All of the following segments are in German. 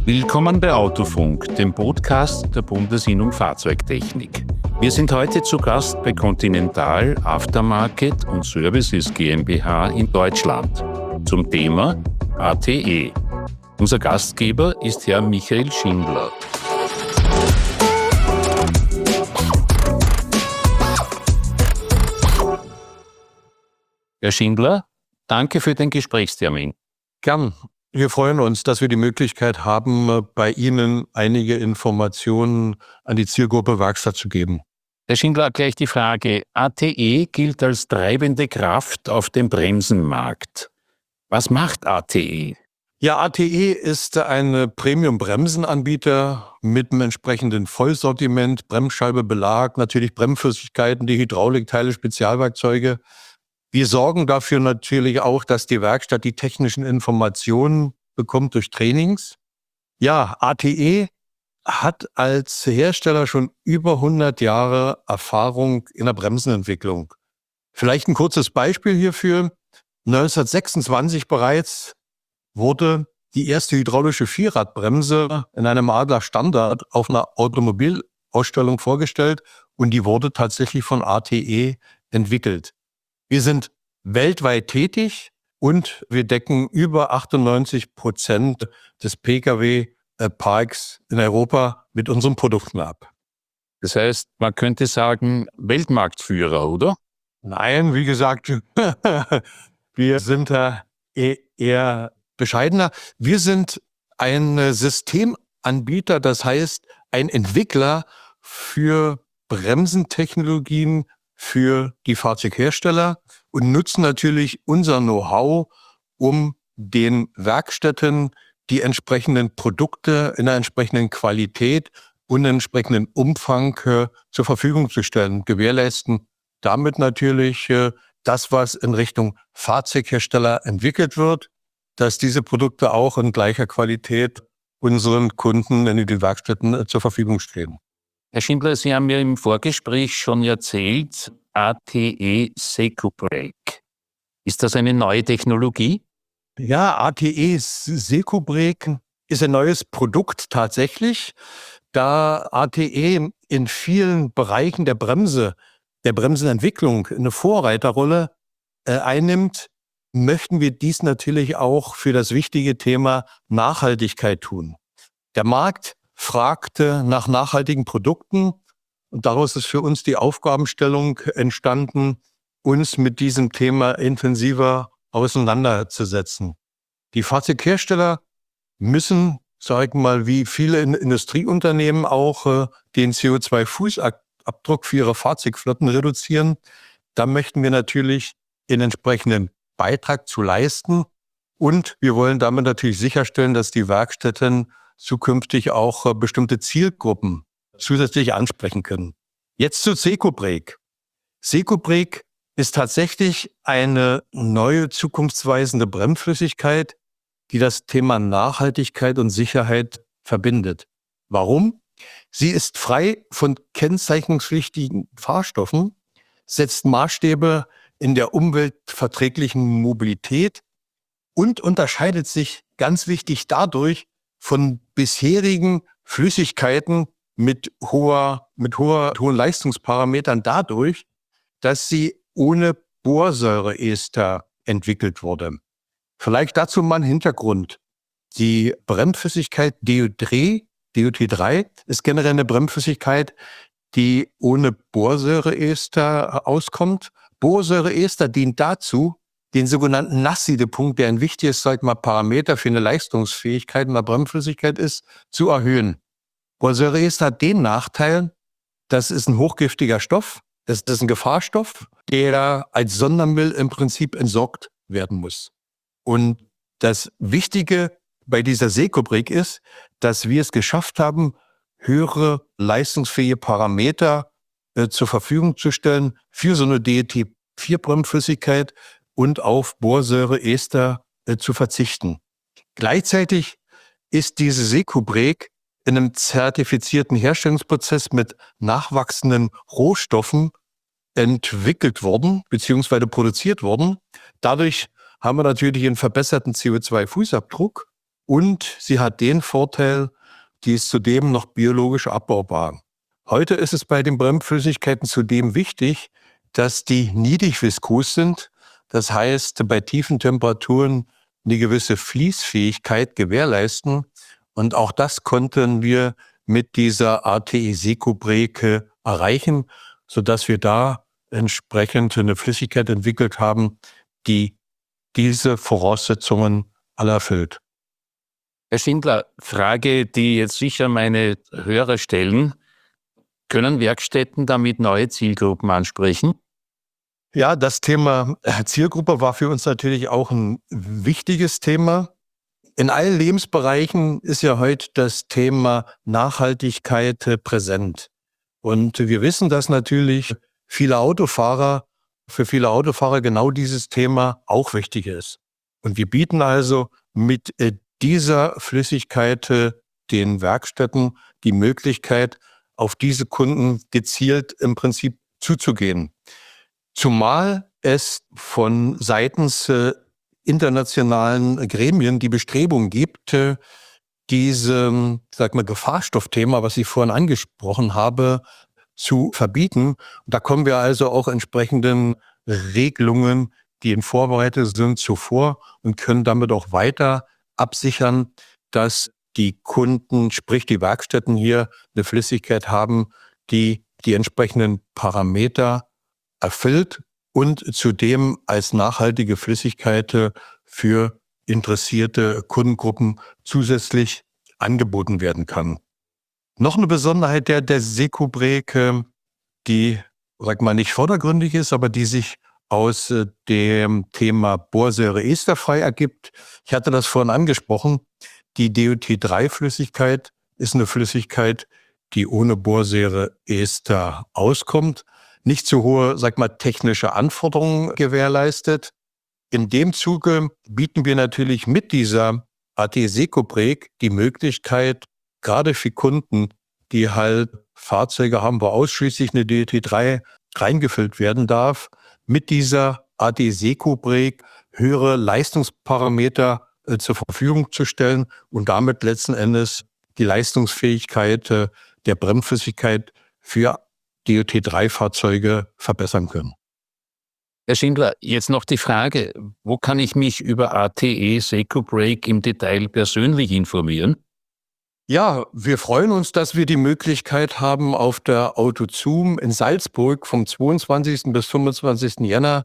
Willkommen bei Autofunk, dem Podcast der Bundesinnung Fahrzeugtechnik. Wir sind heute zu Gast bei Continental Aftermarket und Services GmbH in Deutschland zum Thema ATE. Unser Gastgeber ist Herr Michael Schindler. Herr Schindler, danke für den Gesprächstermin. Gern. Wir freuen uns, dass wir die Möglichkeit haben, bei Ihnen einige Informationen an die Zielgruppe Werkstatt zu geben. Herr Schindler, gleich die Frage. ATE gilt als treibende Kraft auf dem Bremsenmarkt. Was macht ATE? Ja, ATE ist ein Premium-Bremsenanbieter mit einem entsprechenden Vollsortiment, Bremsscheibe, Belag, natürlich Bremsflüssigkeiten, die Hydraulikteile, Spezialwerkzeuge. Wir sorgen dafür natürlich auch, dass die Werkstatt die technischen Informationen bekommt durch Trainings. Ja, ATE hat als Hersteller schon über 100 Jahre Erfahrung in der Bremsenentwicklung. Vielleicht ein kurzes Beispiel hierfür. 1926 bereits wurde die erste hydraulische Vierradbremse in einem Adler Standard auf einer Automobilausstellung vorgestellt und die wurde tatsächlich von ATE entwickelt. Wir sind weltweit tätig und wir decken über 98% des Pkw-Parks in Europa mit unseren Produkten ab. Das heißt, man könnte sagen, Weltmarktführer, oder? Nein, wie gesagt, wir sind da eher bescheidener. Wir sind ein Systemanbieter, das heißt ein Entwickler für Bremsentechnologien für die Fahrzeughersteller und nutzen natürlich unser Know-how, um den Werkstätten die entsprechenden Produkte in einer entsprechenden Qualität und entsprechenden Umfang zur Verfügung zu stellen, gewährleisten damit natürlich das, was in Richtung Fahrzeughersteller entwickelt wird, dass diese Produkte auch in gleicher Qualität unseren Kunden in den Werkstätten zur Verfügung stehen. Herr Schindler, Sie haben mir im Vorgespräch schon erzählt, ATE SecuBrake. Ist das eine neue Technologie? Ja, ATE SecuBrake ist ein neues Produkt tatsächlich. Da ATE in vielen Bereichen der Bremsenentwicklung eine Vorreiterrolle einnimmt, möchten wir dies natürlich auch für das wichtige Thema Nachhaltigkeit tun. Der Markt fragte nach nachhaltigen Produkten und daraus ist für uns die Aufgabenstellung entstanden, uns mit diesem Thema intensiver auseinanderzusetzen. Die Fahrzeughersteller müssen, wie viele Industrieunternehmen auch, den CO2-Fußabdruck für ihre Fahrzeugflotten reduzieren. Da möchten wir natürlich den entsprechenden Beitrag zu leisten und wir wollen damit natürlich sicherstellen, dass die Werkstätten zukünftig auch bestimmte Zielgruppen zusätzlich ansprechen können. Jetzt zu SecuBrake. SecuBrake ist tatsächlich eine neue zukunftsweisende Bremsflüssigkeit, die das Thema Nachhaltigkeit und Sicherheit verbindet. Warum? Sie ist frei von kennzeichnungspflichtigen Fahrstoffen, setzt Maßstäbe in der umweltverträglichen Mobilität und unterscheidet sich ganz wichtig dadurch von bisherigen Flüssigkeiten mit hohen Leistungsparametern dadurch, dass sie ohne Borsäureester entwickelt wurde. Vielleicht dazu mal ein Hintergrund. Die Bremsflüssigkeit DOT3 ist generell eine Bremsflüssigkeit, die ohne Borsäureester auskommt. Borsäureester dient dazu, den sogenannten Nasssiedepunkt, der ein wichtiges Parameter für eine Leistungsfähigkeit einer Bremsflüssigkeit ist, zu erhöhen. Borsäureester hat den Nachteil, das ist ein hochgiftiger Stoff, das ist ein Gefahrstoff, der als Sondermüll im Prinzip entsorgt werden muss. Und das Wichtige bei dieser SecuBrake ist, dass wir es geschafft haben, höhere leistungsfähige Parameter zur Verfügung zu stellen für so eine DET4-Bremsflüssigkeit und auf Borsäureester zu verzichten. Gleichzeitig ist diese SecuBrake in einem zertifizierten Herstellungsprozess mit nachwachsenden Rohstoffen entwickelt worden bzw. produziert worden. Dadurch haben wir natürlich einen verbesserten CO2-Fußabdruck und sie hat den Vorteil, die ist zudem noch biologisch abbaubar. Heute ist es bei den Bremsflüssigkeiten zudem wichtig, dass die niedrig viskos sind. Das heißt, bei tiefen Temperaturen eine gewisse Fließfähigkeit gewährleisten. Und auch das konnten wir mit dieser ATE Secobrec erreichen, sodass wir da entsprechend eine Flüssigkeit entwickelt haben, die diese Voraussetzungen alle erfüllt. Herr Schindler, Frage, die jetzt sicher meine Hörer stellen. Können Werkstätten damit neue Zielgruppen ansprechen? Ja, das Thema Zielgruppe war für uns natürlich auch ein wichtiges Thema. In allen Lebensbereichen ist ja heute das Thema Nachhaltigkeit präsent. Und wir wissen, dass natürlich für viele Autofahrer genau dieses Thema auch wichtig ist. Und wir bieten also mit dieser Flüssigkeit den Werkstätten die Möglichkeit, auf diese Kunden gezielt im Prinzip zuzugehen. Zumal es von seitens internationalen Gremien die Bestrebung gibt, diese, Gefahrstoffthema, was ich vorhin angesprochen habe, zu verbieten. Und da kommen wir also auch entsprechenden Regelungen, die in Vorbereitung sind, zuvor und können damit auch weiter absichern, dass die Kunden, sprich die Werkstätten hier, eine Flüssigkeit haben, die die entsprechenden Parameter erfüllt und zudem als nachhaltige Flüssigkeit für interessierte Kundengruppen zusätzlich angeboten werden kann. Noch eine Besonderheit der Secobrec, die, nicht vordergründig ist, aber die sich aus dem Thema Borsäure esterfrei ergibt. Ich hatte das vorhin angesprochen. Die DOT3-Flüssigkeit ist eine Flüssigkeit, die ohne Borsäure Ester auskommt, nicht zu hohe, technische Anforderungen gewährleistet. In dem Zuge bieten wir natürlich mit dieser ATE Secobrec die Möglichkeit, gerade für Kunden, die halt Fahrzeuge haben, wo ausschließlich eine DOT3 reingefüllt werden darf, mit dieser ATE Secobrec höhere Leistungsparameter zur Verfügung zu stellen und damit letzten Endes die Leistungsfähigkeit der Bremsflüssigkeit für DOT3-Fahrzeuge verbessern können. Herr Schindler, jetzt noch die Frage, wo kann ich mich über ATE Secobrec im Detail persönlich informieren? Ja, wir freuen uns, dass wir die Möglichkeit haben, auf der AutoZoom in Salzburg vom 22. bis 25. Jänner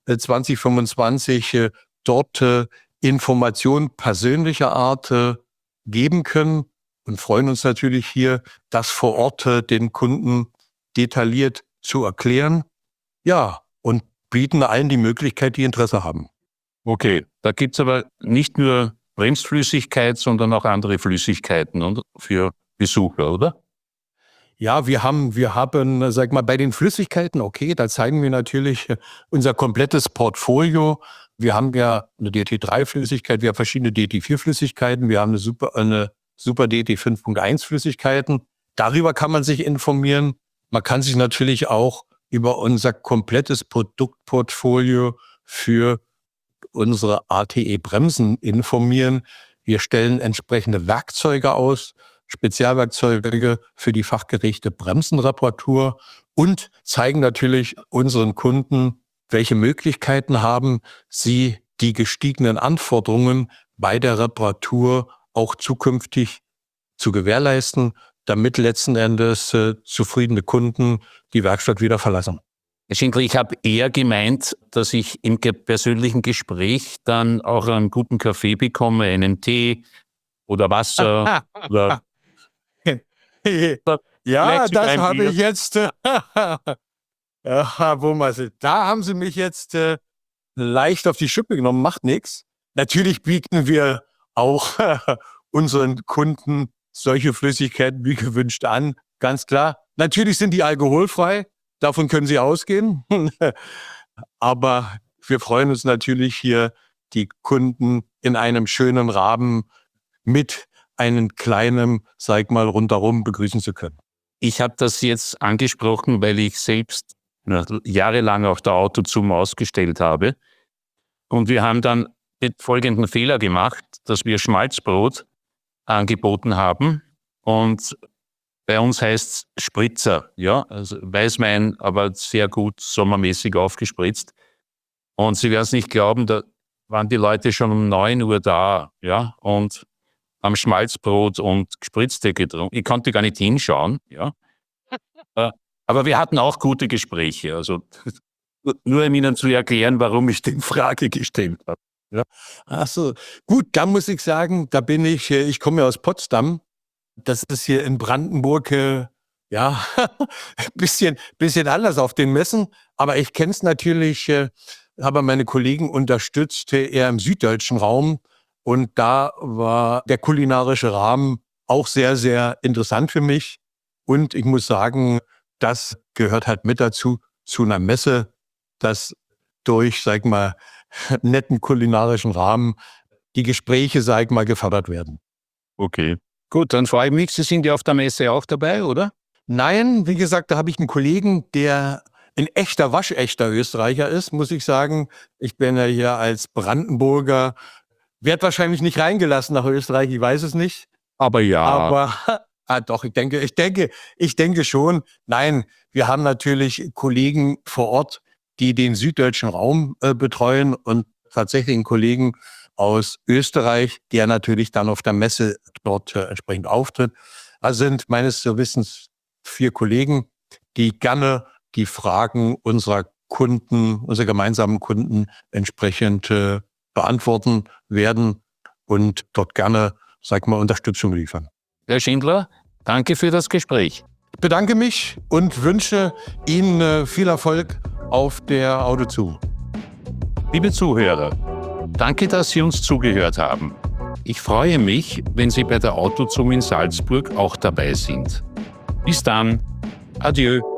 2025 dort Informationen persönlicher Art geben können und freuen uns natürlich hier, das vor Ort den Kunden detailliert zu erklären. Ja, und bieten allen die Möglichkeit, die Interesse haben. Okay, da gibt es aber nicht nur Bremsflüssigkeit, sondern auch andere Flüssigkeiten und für Besucher, oder? Ja, wir haben, bei den Flüssigkeiten, okay, da zeigen wir natürlich unser komplettes Portfolio. Wir haben ja eine DT3-Flüssigkeit, wir haben verschiedene DT4-Flüssigkeiten, wir haben eine super DT5.1-Flüssigkeiten. Darüber kann man sich informieren. Man kann sich natürlich auch über unser komplettes Produktportfolio für unsere ATE-Bremsen informieren. Wir stellen entsprechende Werkzeuge aus, Spezialwerkzeuge für die fachgerechte Bremsenreparatur und zeigen natürlich unseren Kunden, welche Möglichkeiten haben sie, die gestiegenen Anforderungen bei der Reparatur auch zukünftig zu gewährleisten, damit letzten Endes zufriedene Kunden die Werkstatt wieder verlassen. Herr Schindler, ich habe eher gemeint, dass ich im persönlichen Gespräch dann auch einen guten Kaffee bekomme, einen Tee oder Wasser. Oder ja, das habe ich jetzt. Da haben Sie mich jetzt leicht auf die Schippe genommen, macht nichts. Natürlich bieten wir auch unseren Kunden solche Flüssigkeiten wie gewünscht an, ganz klar. Natürlich sind die alkoholfrei, davon können Sie ausgehen. Aber wir freuen uns natürlich hier, die Kunden in einem schönen Rahmen mit einem kleinen, rundherum begrüßen zu können. Ich habe das jetzt angesprochen, weil ich selbst jahrelang auf der AutoZoom ausgestellt habe. Und wir haben dann folgenden Fehler gemacht, dass wir Schmalzbrot angeboten haben und bei uns heißt es Spritzer, ja, also Weißwein, aber sehr gut sommermäßig aufgespritzt. Und Sie werden es nicht glauben, da waren die Leute schon um 9 Uhr da, ja, und haben Schmalzbrot und Gespritzte getrunken. Ich konnte gar nicht hinschauen, ja. Aber wir hatten auch gute Gespräche, also nur um Ihnen zu erklären, warum ich die Frage gestellt habe. Ja. Ach so, gut, da muss ich sagen, da bin ich komme ja aus Potsdam. Das ist hier in Brandenburg, ja, bisschen anders auf den Messen, aber ich kenne es natürlich, habe meine Kollegen unterstützt, eher im süddeutschen Raum und da war der kulinarische Rahmen auch sehr, sehr interessant für mich und ich muss sagen, das gehört halt mit dazu, zu einer Messe, dass durch, sag ich mal, netten kulinarischen Rahmen die Gespräche, sag ich mal, gefördert werden. Okay. Gut, dann freue ich mich, Sie sind ja auf der Messe auch dabei, oder? Nein, wie gesagt, da habe ich einen Kollegen, der ein echter, waschechter Österreicher ist, muss ich sagen. Ich bin ja hier als Brandenburger, werde wahrscheinlich nicht reingelassen nach Österreich, ich weiß es nicht. Aber ja. Aber doch, ich denke schon. Nein, wir haben natürlich Kollegen vor Ort, die den süddeutschen Raum betreuen und tatsächlich einen Kollegen aus Österreich, der natürlich dann auf der Messe dort entsprechend auftritt. Also sind meines Wissens 4 Kollegen, die gerne die Fragen unserer Kunden, unserer gemeinsamen Kunden entsprechend beantworten werden und dort gerne, sag mal, Unterstützung liefern. Herr Schindler, danke für das Gespräch. Ich bedanke mich und wünsche Ihnen viel Erfolg auf der Auto2. Liebe Zuhörer, danke, dass Sie uns zugehört haben. Ich freue mich, wenn Sie bei der Autozoom in Salzburg auch dabei sind. Bis dann. Adieu.